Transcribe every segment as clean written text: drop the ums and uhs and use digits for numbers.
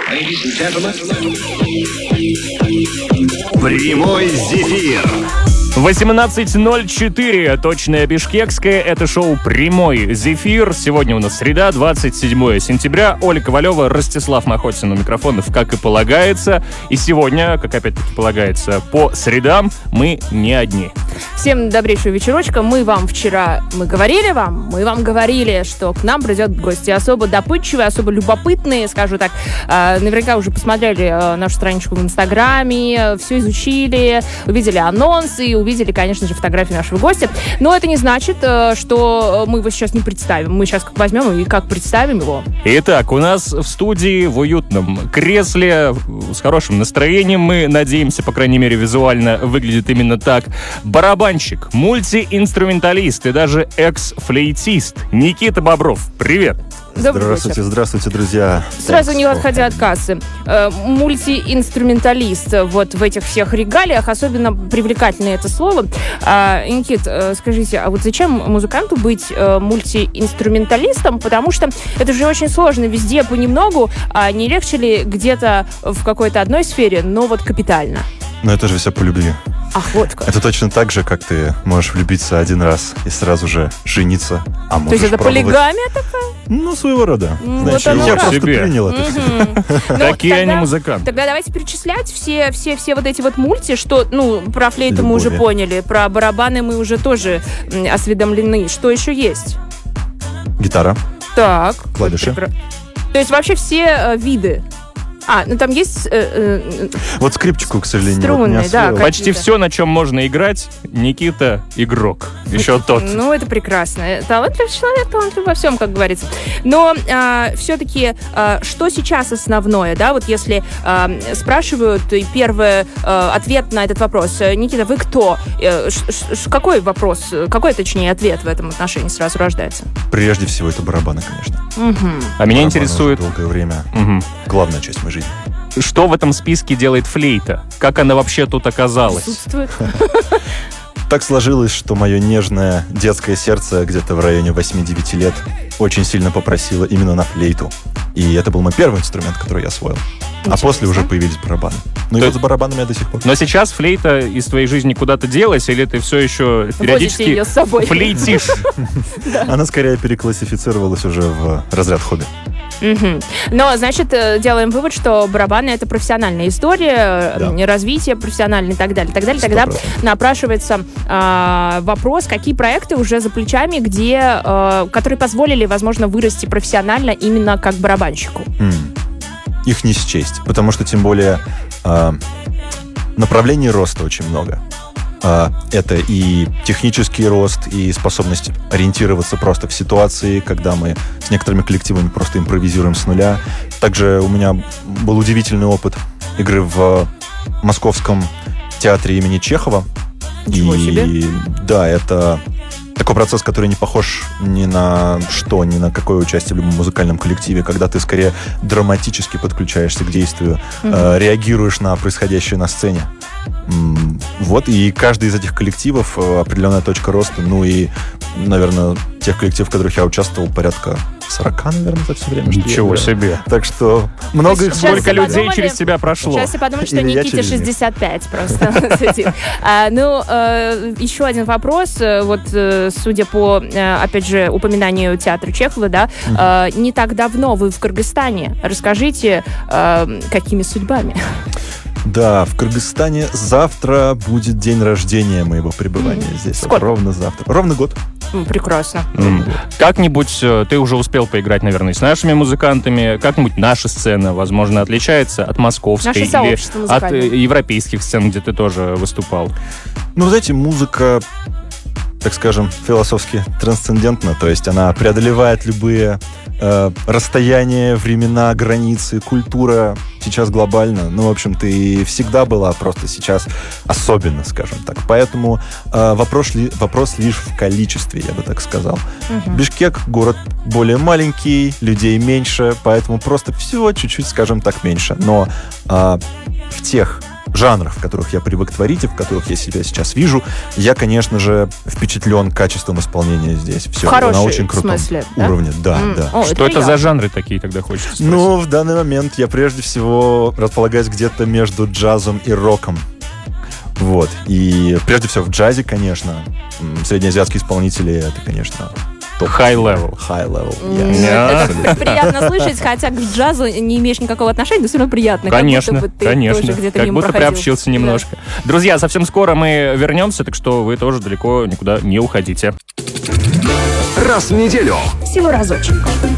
Прямой зефир. 18:04, точное бишкекское, это шоу «Прямой зефир». Сегодня у нас среда, 27 сентября. Оля Ковалева, Ростислав Махотин у микрофонов, как и полагается. И сегодня, как опять-таки полагается, по средам мы не одни. Всем добрейшего вечерочка. Мы вам говорили, что к нам придет гости особо допытчивые, особо любопытные, скажу так. Наверняка уже посмотрели нашу страничку в Инстаграме, все изучили, увидели анонсы, увидели, конечно же, фотографии нашего гостя. Но это не значит, что мы его сейчас не представим. Мы сейчас как возьмем и как представим его. Итак, у нас в студии в уютном кресле с хорошим настроением, мы надеемся, по крайней мере, визуально выглядит именно так, барабанщик, мультиинструменталист и даже экс-флейтист Никита Бобров. Привет! Здравствуйте, друзья. Сразу не отходя от кассы. Мультиинструменталист вот в этих всех регалиях, особенно привлекательное это слово. Никит, скажите, а вот зачем музыканту быть мультиинструменталистом? Потому что это же очень сложно везде понемногу, а не легче ли где-то в какой-то одной сфере, но вот капитально? Но это же все по любви. Ах, вот как. Это точно так же, как ты можешь влюбиться один раз и сразу же жениться, а можешь То есть это пробовать... полигамия такая? Ну, своего рода. Вот Знаешь, я просто себе. принял это. Какие они музыканты. Тогда давайте перечислять все вот эти вот мульти, что, про флейту мы уже Любови. поняли, про барабаны мы уже тоже осведомлены. Что еще есть? Гитара, Так. клавиши. То есть вообще все виды. Там есть Вот скрипчику, к сожалению, струнные, не да, освоил. Почти все, на чем можно играть, Никита игрок. Еще тот. Ну, это прекрасно. Талантливый человек, талантлив во всем, как говорится. Но все-таки, что сейчас основное, да, вот если спрашивают, и первый ответ на этот вопрос, Никита, вы кто? Какой вопрос, какой, точнее, ответ в этом отношении сразу рождается? Прежде всего, это барабаны, конечно. А меня Барабаны интересует, уже долгое время главная часть моей жизни. что в этом списке делает флейта? Как она вообще тут оказалась? Присутствует. Так сложилось, что мое нежное детское сердце где-то в районе 8-9 лет очень сильно попросило именно на флейту. И это был мой первый инструмент, который я освоил. А после уже появились барабаны. Ну и вот с барабанами я до сих пор. Но сейчас флейта из твоей жизни куда-то делась, или ты все еще периодически ее с собой. флейтишь? Она скорее переклассифицировалась уже в разряд хобби. Но, значит, делаем вывод, что барабаны — это профессиональная история, развитие профессиональное и так далее. Тогда 100%. напрашивается вопрос, какие проекты уже за плечами, которые позволили, возможно, вырасти профессионально именно как барабанщику. Их не счесть, потому что, тем более, направлений роста очень много. Это и технический рост, и способность ориентироваться просто в ситуации, когда мы с некоторыми коллективами просто импровизируем с нуля. Также у меня был удивительный опыт игры в Московском театре имени Чехова. Ничего себе. Да, это такой процесс, который не похож ни на что, ни на какое участие в любом музыкальном коллективе, когда ты скорее драматически подключаешься к действию, реагируешь на происходящее на сцене. Вот, и каждый из этих коллективов определенная точка роста, ну и, наверное, тех коллективов, в которых я участвовал, порядка 40, наверное, за все время. Ничего себе. Так что много их... Сколько людей через тебя прошло? Сейчас я подумала, что Или я Никите через них. 65 просто. Еще один вопрос. Вот, судя по, опять же, упоминанию театра Чехова, да, не так давно вы в Кыргызстане. Расскажите, какими судьбами? Да, в Кыргызстане завтра будет день рождения моего пребывания здесь. Сколько? Ровно завтра. Ровно год. Прекрасно. Как-нибудь ты уже успел поиграть, наверное, с нашими музыкантами. Как-нибудь наша сцена, возможно, отличается от московской Наше или сообщество от музыкальное. европейских сцен, где ты тоже выступал? Ну, вы знаете, музыка, так скажем, философски трансцендентна, то есть она преодолевает любые расстояния, времена, границы, культура сейчас глобально. Ну, в общем-то, и всегда была, просто сейчас особенно, скажем так. Поэтому вопрос лишь в количестве, я бы так сказал. Бишкек — город более маленький, людей меньше, поэтому просто всего чуть-чуть, скажем так, меньше. Но в тех жанрах, в которых я привык творить и в которых я себя сейчас вижу, я, конечно же, впечатлен качеством исполнения здесь. Все на очень крутом уровне. Да, да. О, что это за жанры такие, тогда хочется спросить? Ну, в данный момент я прежде всего располагаюсь где-то между джазом и роком. Вот. И прежде всего в джазе, конечно, среднеазиатские исполнители, это, конечно, High level. High level, Это приятно слышать, хотя к джазу не имеешь никакого отношения, но все равно приятно. Конечно, конечно. Как будто приобщился немножко. Друзья, совсем скоро мы вернемся, так что вы тоже далеко никуда не уходите. Раз в неделю. Всего разочек.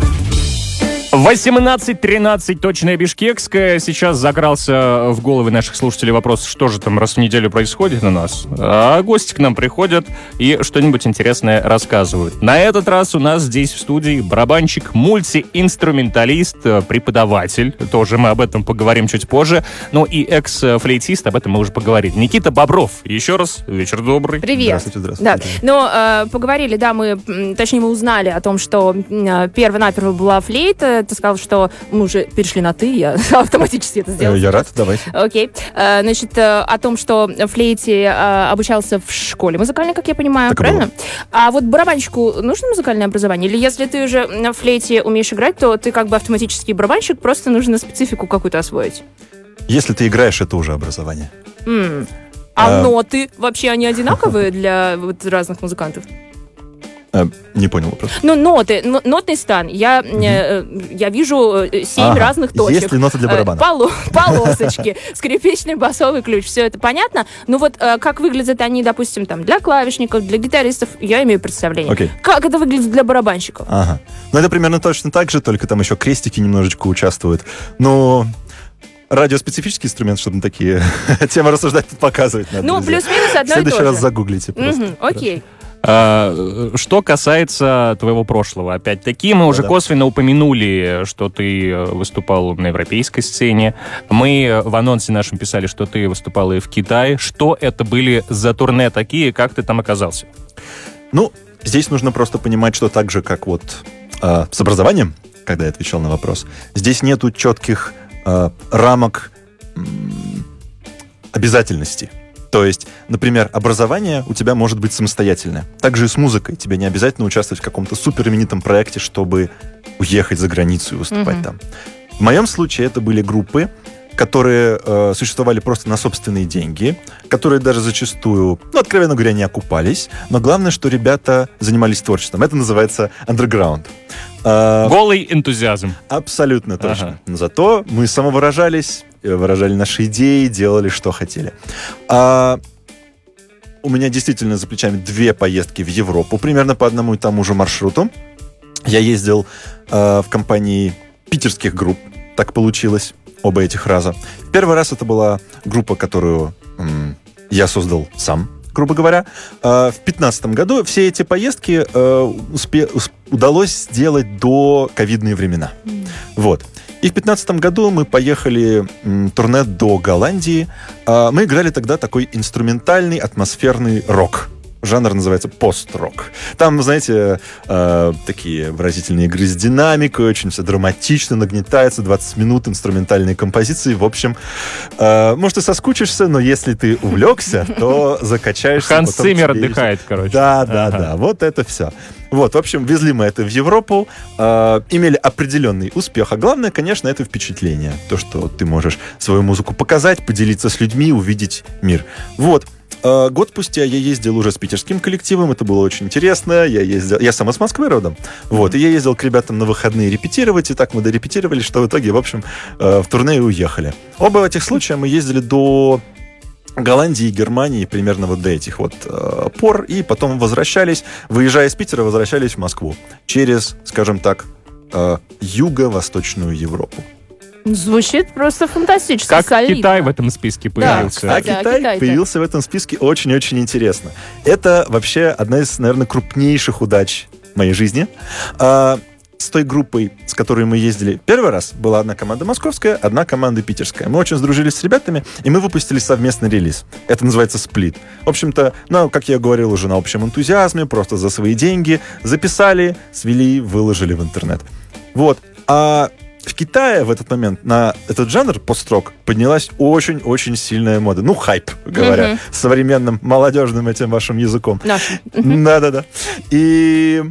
18:13, точная бишкекская. Сейчас закрался в головы наших слушателей вопрос, что же там раз в неделю происходит у нас. А гости к нам приходят и что-нибудь интересное рассказывают. На этот раз у нас здесь в студии барабанщик, мультиинструменталист, преподаватель. Тоже мы об этом поговорим чуть позже. Ну и экс-флейтист, об этом мы уже поговорили. Никита Бобров. Еще раз, вечер добрый. Привет. Здравствуйте. Да. Но поговорили, да, мы узнали о том, что перво-наперво была флейта. Ты сказал, что мы уже перешли на «ты», я автоматически это сделала. Я рад, давайте. Окей. Значит, о том, что флейте обучался в школе музыкальной, как я понимаю, так правильно? было. А вот барабанщику нужно музыкальное образование? Или если ты уже на флейте умеешь играть, то ты как бы автоматически барабанщик, просто нужно специфику какую-то освоить? Если ты играешь, это уже образование. А ноты вообще, они одинаковые для разных музыкантов? Не понял вопрос. Ну, нотный стан. Я вижу 7 разных точек. Есть ли ноты для барабана? Полосочки, скрипичный басовый ключ. Все это понятно. Но вот как выглядят они, допустим, там для клавишников, для гитаристов, я имею представление. Okay. Как это выглядит для барабанщиков? Ага. Ну, это примерно точно так же, только там еще крестики немножечко участвуют. Но радиоспецифический инструмент, чтобы на такие темы рассуждать, показывать надо. Ну, плюс-минус одно и то же. В следующий раз загуглите просто. Окей. Что касается твоего прошлого, опять-таки, мы уже косвенно упомянули, что ты выступал на европейской сцене. Мы в анонсе нашем писали, что ты выступал и в Китае. Что это были за турне такие, как ты там оказался? Ну, здесь нужно просто понимать, что так же, как вот с образованием, когда я отвечал на вопрос, здесь нету четких рамок обязательностей. То есть, например, образование у тебя может быть самостоятельное. Также и с музыкой. Тебе не обязательно участвовать в каком-то суперименитом проекте, чтобы уехать за границу и выступать там. В моем случае это были группы, которые существовали просто на собственные деньги, которые даже зачастую, откровенно говоря, не окупались. Но главное, что ребята занимались творчеством. Это называется underground. Голый энтузиазм. Абсолютно точно. Но зато мы самовыражались, выражали наши идеи, делали, что хотели. У меня действительно за плечами 2 поездки в Европу, примерно по одному и тому же маршруту. Я ездил в компании питерских групп, так получилось, оба этих раза. Первый раз это была группа, которую я создал сам, грубо говоря. В 2015 году все эти поездки удалось сделать до ковидные времена. Вот. И в 2015 году мы поехали турне до Голландии. Мы играли тогда такой инструментальный, атмосферный рок. Жанр называется пост-рок. Там, знаете, такие выразительные игры с динамикой, очень все драматично, нагнетается, 20 минут инструментальные композиции. В общем, может, ты соскучишься, но если ты увлекся, то закачаешься. Ханс Циммер отдыхает, короче. Да, вот это все. Вот, в общем, везли мы это в Европу, имели определенный успех. А главное, конечно, это впечатление. То, что ты можешь свою музыку показать, поделиться с людьми, увидеть мир. Вот. Год спустя я ездил уже с питерским коллективом, это было очень интересно. Я сам из Москвы родом. Вот, и я ездил к ребятам на выходные репетировать, и так мы дорепетировали, что в итоге, в общем, в турне и уехали. Оба этих случая мы ездили до Голландии и Германии, примерно вот до этих вот пор, и потом возвращались, выезжая из Питера, возвращались в Москву через, скажем так, юго-восточную Европу. Звучит просто фантастически, как солидно. Китай в этом списке появился. Да, Китай появился в этом списке очень-очень интересно. Это вообще одна из, наверное, крупнейших удач моей жизни. С той группой, с которой мы ездили первый раз, была одна команда московская, одна команда питерская. Мы очень сдружились с ребятами, и мы выпустили совместный релиз. Это называется «Сплит». В общем-то, как я говорил, уже на общем энтузиазме, просто за свои деньги записали, свели, выложили в интернет. Вот. в Китае в этот момент на этот жанр пост-рок поднялась очень-очень сильная мода. Ну, хайп, говоря современным молодежным этим вашим языком. Да-да-да. И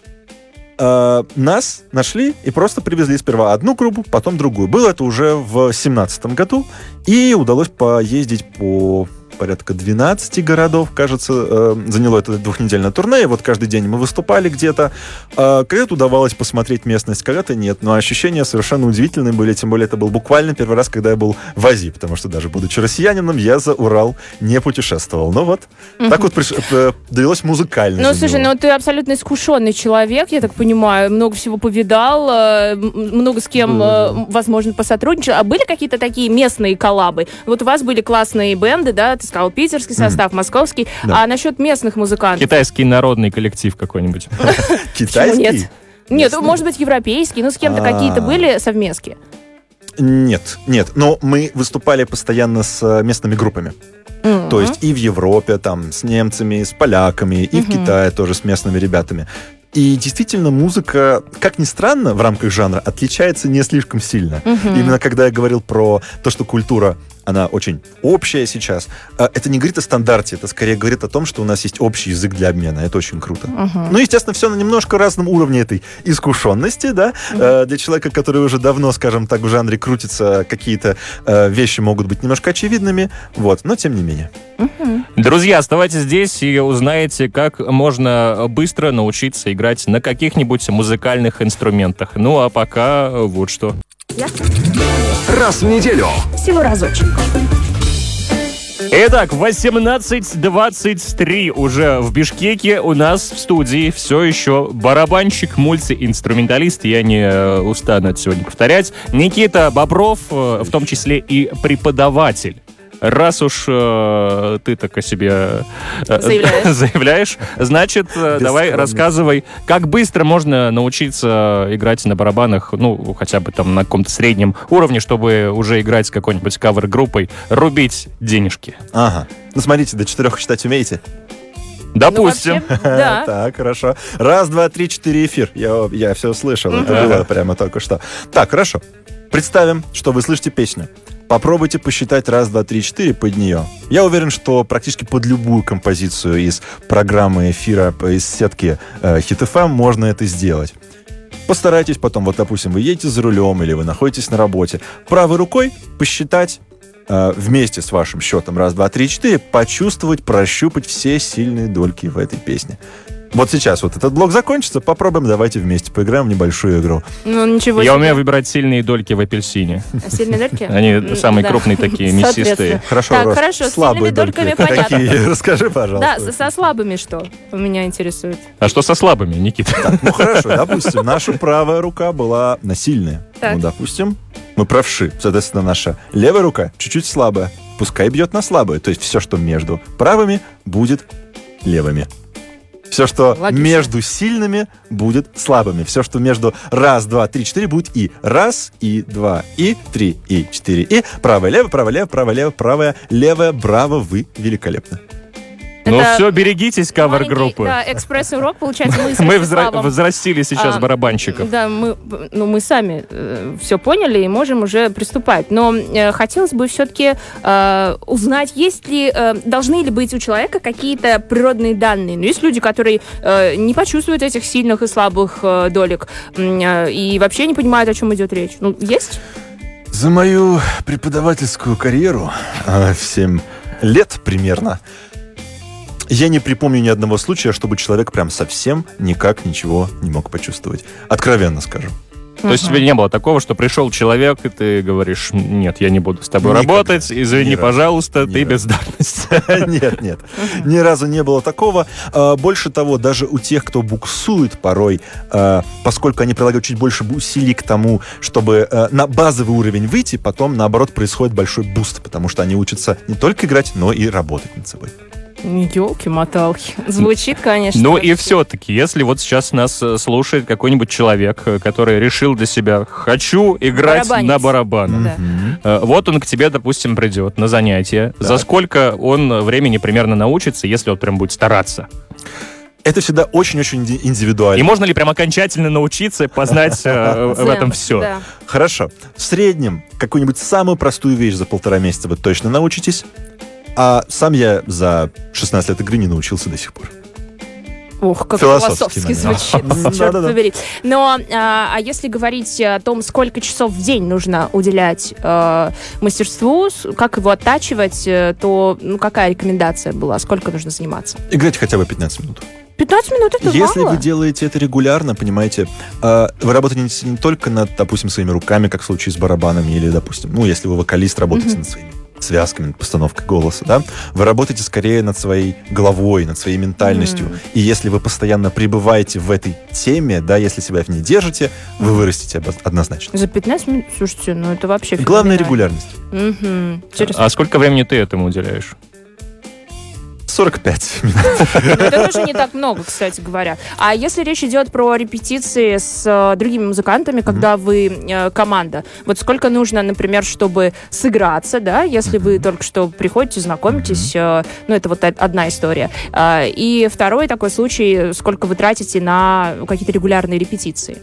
нас нашли и просто привезли сперва одну группу, потом другую. Было это уже в 2017 году, и удалось поездить по порядка 12 городов, кажется, заняло это двухнедельное турне, и вот каждый день мы выступали где-то. Когда-то удавалось посмотреть местность, когда-то нет, но ощущения совершенно удивительные были, тем более это был буквально первый раз, когда я был в Азии, потому что даже будучи россиянином, я за Урал не путешествовал. Ну вот, так вот довелось музыкально. Ну, слушай, ну ты абсолютно искушенный человек, я так понимаю, много всего повидал, много с кем, возможно, посотрудничал. А были какие-то такие местные коллабы? Вот у вас были классные бенды, да, ты сказал, питерский состав, московский. Да. А насчет местных музыкантов? Китайский народный коллектив какой-нибудь. Китайский? Нет, может быть, европейский, но с кем-то какие-то были совместки? Нет. Но мы выступали постоянно с местными группами. То есть и в Европе, там, с немцами, с поляками, и в Китае тоже с местными ребятами. И действительно, музыка, как ни странно, в рамках жанра отличается не слишком сильно. Именно когда я говорил про то, что культура, она очень общая сейчас, это не говорит о стандарте, это скорее говорит о том, что у нас есть общий язык для обмена. Это очень круто. Ну, естественно, все на немножко разном уровне этой искушенности, да. Для человека, который уже давно, скажем так, в жанре крутится, какие-то вещи могут быть немножко очевидными, вот, но тем не менее. Друзья, оставайтесь здесь и узнаете, как можно быстро научиться играть на каких-нибудь музыкальных инструментах. Ну, а пока вот что. Раз в неделю. Всего разочек. Итак, 18:23 уже в Бишкеке. У нас в студии все еще барабанщик, мультиинструменталист, я не устану это сегодня повторять, Никита Бобров, в том числе и преподаватель. Раз уж ты так о себе заявляешь, значит, давай рассказывай, как быстро можно научиться играть на барабанах, ну, хотя бы там на каком-то среднем уровне, чтобы уже играть с какой-нибудь кавер-группой, рубить денежки. Ага. Ну, смотрите, до 4 считать умеете? Допустим. Ну, вообще, да. Так, хорошо. 1, 2, 3, 4 эфир. Я все слышал. Это было прямо только что. Так, хорошо. Представим, что вы слышите песню. Попробуйте посчитать 1, 2, 3, 4 под нее. Я уверен, что практически под любую композицию из программы эфира, из сетки Hit FM можно это сделать. Постарайтесь потом, вот, допустим, вы едете за рулем или вы находитесь на работе, правой рукой посчитать вместе с вашим счетом 1, 2, 3, 4, почувствовать, прощупать все сильные дольки в этой песне. Вот сейчас вот этот блок закончится, попробуем, давайте вместе поиграем в небольшую игру. Ну, ничего себе. Я умею выбирать сильные дольки в апельсине. Сильные дольки? Они самые крупные такие, мясистые. Хорошо, так, хорошо, слабые с сильными дольками понятно. Какие? Расскажи, пожалуйста. Да, со слабыми что? Меня интересует. А что со слабыми, Никита? Так, ну хорошо, допустим, наша правая рука была сильная. Ну, допустим, мы правши. Соответственно, наша левая рука чуть-чуть слабая. Пускай бьет на слабую. То есть все, что между правыми, будет левыми. Все, что между сильными, будет слабыми. Все, что между 1, 2, 3, 4, будет и 1, и 2, и 3, и 4, и правая, левая, правая, левая, правая, левая, правая, левая. Браво, вы великолепны. Ну все, берегитесь кавер-группы. Да, экспресс-урок, получается, мы взрастили сейчас барабанщиков. Да, мы сами все поняли и можем уже приступать. Но хотелось бы все-таки узнать, должны ли быть у человека какие-то природные данные. Ну, есть люди, которые не почувствуют этих сильных и слабых долек и вообще не понимают, о чем идет речь. Ну, есть? За мою преподавательскую карьеру в 7 лет примерно я не припомню ни одного случая, чтобы человек прям совсем никак ничего не мог почувствовать. Откровенно скажу. То есть тебе не было такого, что пришел человек, и ты говоришь, нет, я не буду с тобой работать, извини, пожалуйста, ты бездарность. Нет. Ни разу не было такого. Больше того, даже у тех, кто буксует порой, поскольку они прилагают чуть больше усилий к тому, чтобы на базовый уровень выйти, потом, наоборот, происходит большой буст, потому что они учатся не только играть, но и работать над собой. Ёлки-моталки. Звучит, конечно. Ну и все-таки, если вот сейчас нас слушает какой-нибудь человек, который решил для себя, хочу играть на барабанах. Да. Вот он к тебе, допустим, придет на занятия. Да. За сколько он времени примерно научится, если он прям будет стараться? Это всегда очень-очень индивидуально. И можно ли прям окончательно научиться познать в этом все? Да. Хорошо. В среднем какую-нибудь самую простую вещь за 1,5 месяца вы точно научитесь. А сам я за 16 лет игры не научился до сих пор. Ух, как Философский философски момент. звучит, черт Да-да-да. побери. Но, а если говорить о том, сколько часов в день нужно уделять мастерству, как его оттачивать, то какая рекомендация была? Сколько нужно заниматься? Играйте хотя бы 15 минут. 15 минут — это Если мало? вы делаете это регулярно, понимаете, вы работаете не только над, допустим, своими руками, как в случае с барабанами, или, допустим, если вы вокалист, работаете над своими связками, над постановкой голоса, да, вы работаете скорее над своей головой, над своей ментальностью. И если вы постоянно пребываете в этой теме, да, если себя в ней держите, вы вырастете однозначно. За 15 минут? Слушайте, это вообще Главное — феноменально. регулярность. Интересно. А сколько времени ты этому уделяешь? 45 минут. Это тоже не так много, кстати говоря. А если речь идет про репетиции с другими музыкантами, когда вы команда, вот сколько нужно, например, чтобы сыграться, да, если вы только что приходите, знакомитесь, это вот одна история. И второй такой случай, сколько вы тратите на какие-то регулярные репетиции?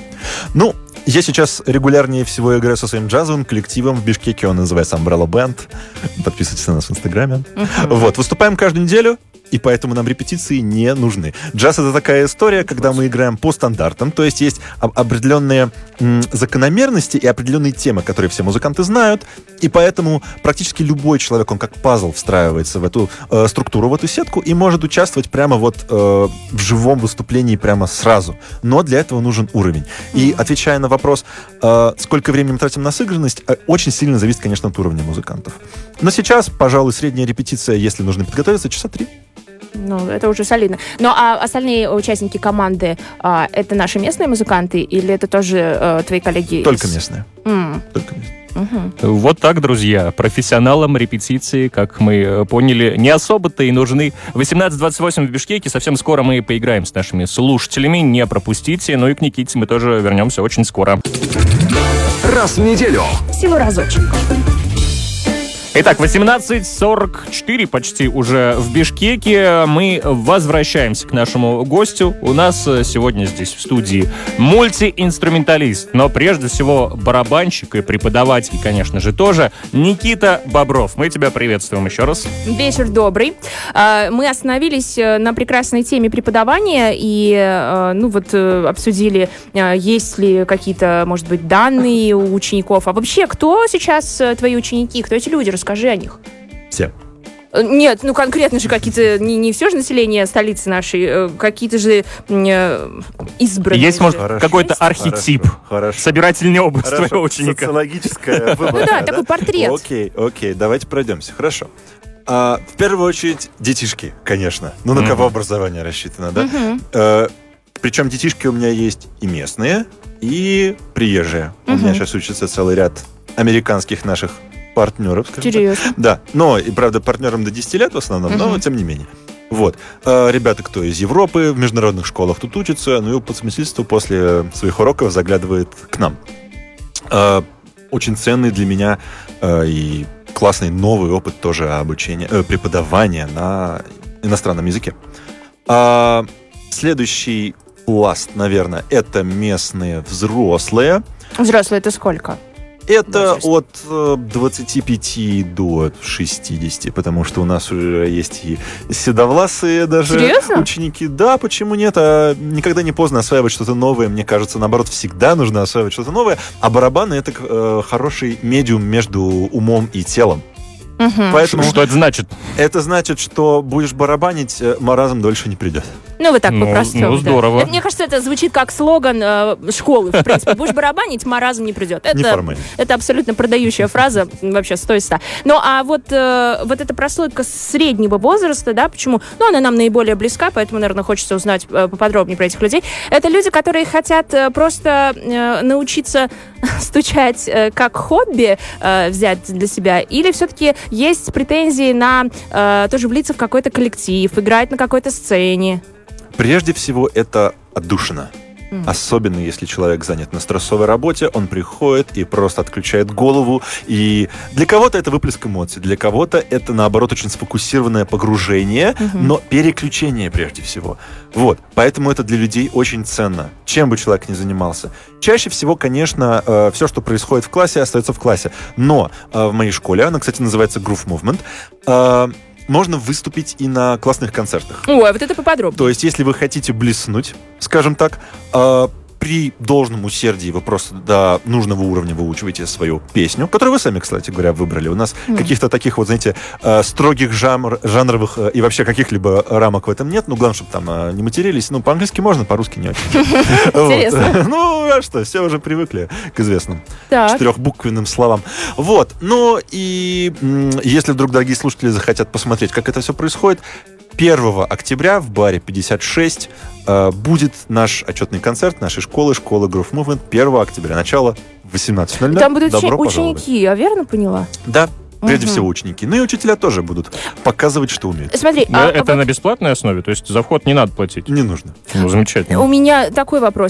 Я сейчас регулярнее всего играю со своим джазовым коллективом в Бишкеке, он называется Umbrella Band. Подписывайтесь на нас в Инстаграме. Выступаем каждую неделю, и поэтому нам репетиции не нужны. Джаз — это такая история, когда мы играем по стандартам, то есть определенные закономерности и определенные темы, которые все музыканты знают, и поэтому практически любой человек, он как пазл встраивается в эту структуру, в эту сетку, и может участвовать прямо в живом выступлении прямо сразу. Но для этого нужен уровень. И отвечая на вопрос, сколько времени мы тратим на сыгранность, очень сильно зависит, конечно, от уровня музыкантов. Но сейчас, пожалуй, средняя репетиция, если нужно подготовиться, часа 3. Это уже солидно. А остальные участники команды, это наши местные музыканты или это тоже твои коллеги? Только местные. Только местные. Вот так, друзья. Профессионалам репетиции, как мы поняли, не особо-то и нужны. 18:28 в Бишкеке. Совсем скоро мы поиграем с нашими слушателями. Не пропустите. И к Никите мы тоже вернемся очень скоро. Раз в неделю. Всего разочек. Итак, 18:44 почти уже в Бишкеке. Мы возвращаемся к нашему гостю. У нас сегодня здесь в студии мультиинструменталист, но прежде всего барабанщик и преподаватель, конечно же, тоже, Никита Бобров. Мы тебя приветствуем еще раз. Вечер добрый. Мы остановились на прекрасной теме преподавания и обсудили, есть ли какие-то, может быть, данные у учеников. А вообще, кто сейчас твои ученики, кто эти люди? Расскажи о них. Все. Нет, конкретно же какие-то, не все же население столицы нашей, какие-то же избранные. Есть, может, Хорошо. какой-то архетип, Хорошо. собирательный образ твоего ученика. Социологическая выборка. Да, такой портрет. Окей, давайте пройдемся. Хорошо. В первую очередь, детишки, конечно. На кого образование рассчитано, да? Причем детишки у меня есть и местные, и приезжие. У меня сейчас учится целый ряд американских наших партнеров, скажем Интересно. так. Да, но, и правда, партнерам до 10 лет в основном, но тем не менее. Ребята, кто из Европы, в международных школах тут учатся, и по совместительству после своих уроков заглядывает к нам. Очень ценный для меня и классный новый опыт тоже обучения, преподавания на иностранном языке. Следующий пласт, наверное, это местные взрослые. Взрослые — это сколько? Это от 25 до 60, потому что у нас уже есть и седовласые даже Серьезно? ученики. Да, почему нет? Никогда не поздно осваивать что-то новое. Мне кажется, наоборот, всегда нужно осваивать что-то новое. А барабаны — это хороший медиум между умом и телом. Поэтому Что это значит? это значит, что будешь барабанить, маразм дольше не придет. Вот так по-простому. да. Здорово. Мне кажется, это звучит как слоган школы, в принципе. Будешь барабанить, маразм не придет. Неформально. Это абсолютно продающая фраза, вообще 100 из 100. Вот эта прослойка среднего возраста, да, почему? Она нам наиболее близка, поэтому, наверное, хочется узнать поподробнее про этих людей. Это люди, которые хотят просто научиться стучать как хобби, взять для себя, или все-таки есть претензии на тоже влиться в какой-то коллектив, играть на какой-то сцене? Прежде всего, это отдушина. Особенно, если человек занят на стрессовой работе, он приходит и просто отключает голову. И для кого-то это выплеск эмоций, для кого-то это, наоборот, очень сфокусированное погружение, но переключение прежде всего. Вот. Поэтому это для людей очень ценно, чем бы человек ни занимался. Чаще всего, конечно, все, что происходит в классе, остается в классе. Но в моей школе, она, кстати, называется Groove Movement, можно выступить и на классных концертах. Ой, вот это поподробнее. То есть, если вы хотите блеснуть, скажем так, при должном усердии вы просто до нужного уровня выучиваете свою песню, которую вы сами, кстати говоря, выбрали. У нас каких-то таких вот, знаете, строгих жанровых и вообще каких-либо рамок в этом нет. Ну, главное, чтобы там не матерились. Ну, по-английски можно, по-русски не очень. Интересно. Ну, а что, все уже привыкли к известным Так. 4-буквенным словам. Вот. Ну, и если вдруг дорогие слушатели захотят посмотреть, как это все происходит, 1 октября в баре 56 будет наш отчетный концерт нашей школы Groove Movement. 1 октября, начало 18:00. Там будут Добро ученики, я верно поняла? Да, прежде всего ученики. Ну и учителя тоже будут показывать, что умеют. Смотри, Это на бесплатной основе? То есть за вход не надо платить? Не нужно. Ну, замечательно. у меня такой вопрос.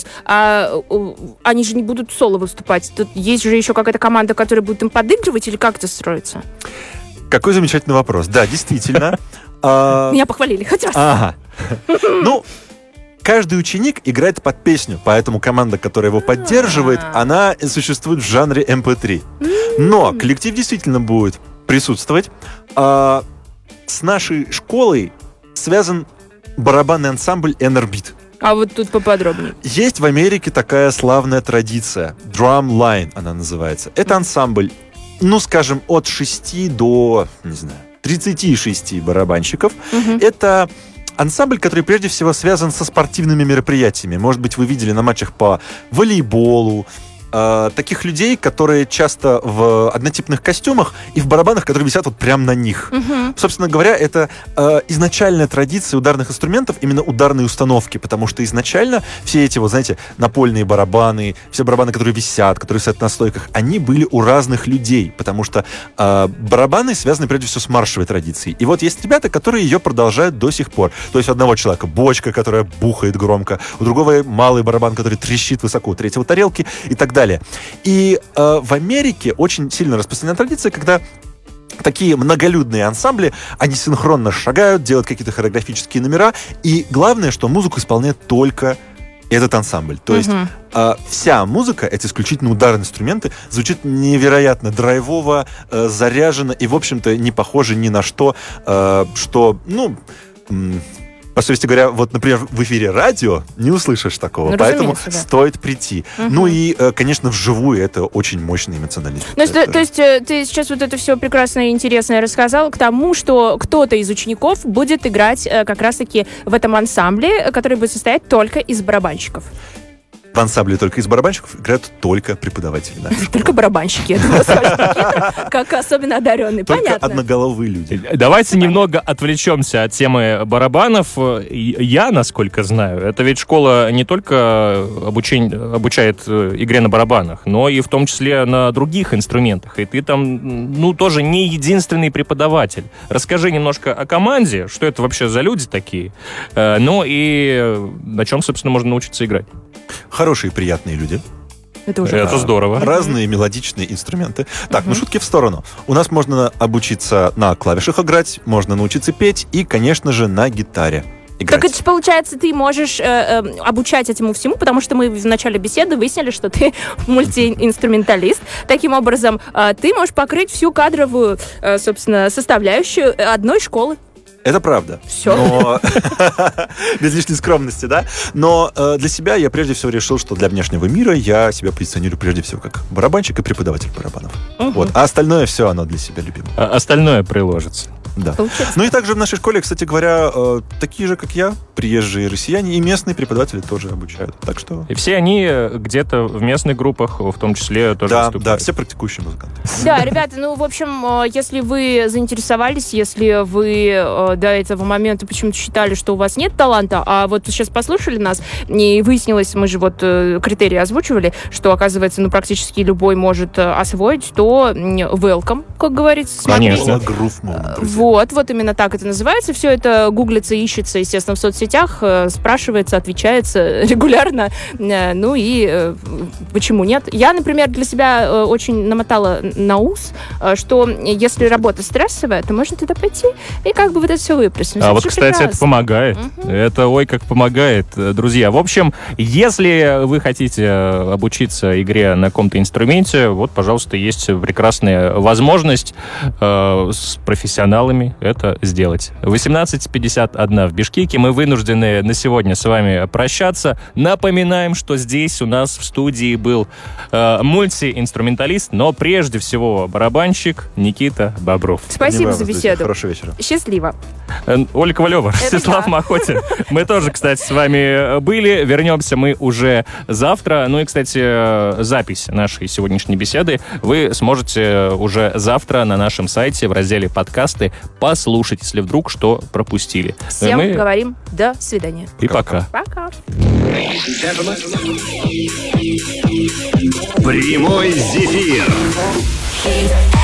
Они же не будут соло выступать. Тут есть же еще какая-то команда, которая будет им подыгрывать, или как это строится? Какой замечательный вопрос. Да, действительно. Меня похвалили хоть раз. Ага. Ну, каждый ученик играет под песню, поэтому команда, которая его поддерживает, она существует в жанре MP3. Но коллектив действительно будет присутствовать. С нашей школой связан барабанный ансамбль Enerbeat. А вот тут поподробнее. Есть в Америке такая славная традиция. Drumline она называется. Это ансамбль, ну, скажем, от 6 до, не знаю, 36 барабанщиков. Это ансамбль, который прежде всего связан со спортивными мероприятиями. Может быть, вы видели на матчах по волейболу, таких людей, которые часто в однотипных костюмах и в барабанах, которые висят вот прямо на них. Собственно говоря, это изначальная традиция ударных инструментов, именно ударные установки, потому что изначально все эти, вот знаете, напольные барабаны, все барабаны, которые висят на стойках, они были у разных людей, потому что барабаны связаны прежде всего с маршевой традицией. И вот есть ребята, которые ее продолжают до сих пор. То есть у одного человека бочка, которая бухает громко, у другого малый барабан, который трещит высоко, у третьего тарелки и так далее. И в Америке очень сильно распространена традиция, когда такие многолюдные ансамбли, они синхронно шагают, делают какие-то хореографические номера, и главное, что музыку исполняет только этот ансамбль. То есть вся музыка, это исключительно ударные инструменты, звучит невероятно драйвово, заряженно и, в общем-то, не похоже ни на что, по совести говоря, вот, например, в эфире радио не услышишь такого, ну, поэтому да. стоит прийти. Ну и, конечно, вживую это очень мощный эмоциональный. То есть ты сейчас вот это все прекрасное и интересное рассказал к тому, что кто-то из учеников будет играть как раз-таки в этом ансамбле, который будет состоять только из барабанщиков. В ансамбле только из барабанщиков играют только преподаватели. Только барабанщики, я думаю, как особенно одаренные. Только Понятно. одноголовые люди. Давайте немного отвлечемся от темы барабанов. Я, насколько знаю, это ведь школа не только обучает игре на барабанах, но и в том числе на других инструментах. И ты там, тоже не единственный преподаватель. Расскажи немножко о команде, что это вообще за люди такие, и на чем, собственно, можно научиться играть. Хорошие, приятные люди. Это здорово. Разные мелодичные инструменты. Так, шутки в сторону. У нас можно обучиться на клавишах играть, можно научиться петь и, конечно же, на гитаре играть. Так это получается, ты можешь обучать этому всему, потому что мы в начале беседы выяснили, что ты мультиинструменталист. Таким образом, ты можешь покрыть всю кадровую, собственно, составляющую одной школы. Это правда. Все. Но без лишней скромности, да? Но для себя я прежде всего решил, что для внешнего мира я себя позиционирую прежде всего как барабанщик и преподаватель барабанов. Вот. А остальное все оно для себя любимо. Остальное приложится. Да. Ну и также в нашей школе, кстати говоря, такие же, как я, приезжие россияне и местные преподаватели тоже обучают. Так что... И все они где-то в местных группах, в том числе, тоже выступают. Да, все практикующие музыканты. Да, ребята, в общем, если вы заинтересовались, если вы до этого момента почему-то считали, что у вас нет таланта, а вот сейчас послушали нас, и выяснилось, мы же вот критерии озвучивали, что, оказывается, практически любой может освоить, то welcome, как говорится, смотрите. Конечно. Groove Movement, друзья. Вот именно так это называется. Все это гуглится, ищется, естественно, в соцсетях, спрашивается, отвечается регулярно. Ну и почему нет? Я, например, для себя очень намотала на ус, что если работа стрессовая, то можно туда пойти и как бы вот это все выплеснуть. А вот, кстати, это помогает. Это ой как помогает, друзья. В общем, если вы хотите обучиться игре на каком-то инструменте, вот, пожалуйста, есть прекрасная возможность с профессионалами это сделать. 18:51 в Бишкеке. Мы вынуждены на сегодня с вами прощаться. Напоминаем, что здесь у нас в студии был мультиинструменталист, но прежде всего барабанщик Никита Бобров. Спасибо за беседу. Хорошего вечера. Счастливо. Ольга Ковалева, Ростислав Махотин. Мы тоже, кстати, с вами были. Вернемся мы уже завтра. Ну и, кстати, запись нашей сегодняшней беседы вы сможете уже завтра на нашем сайте в разделе «Подкасты» послушать, если вдруг что пропустили. Всем говорим до свидания. И пока. Пока. Прямой зефир.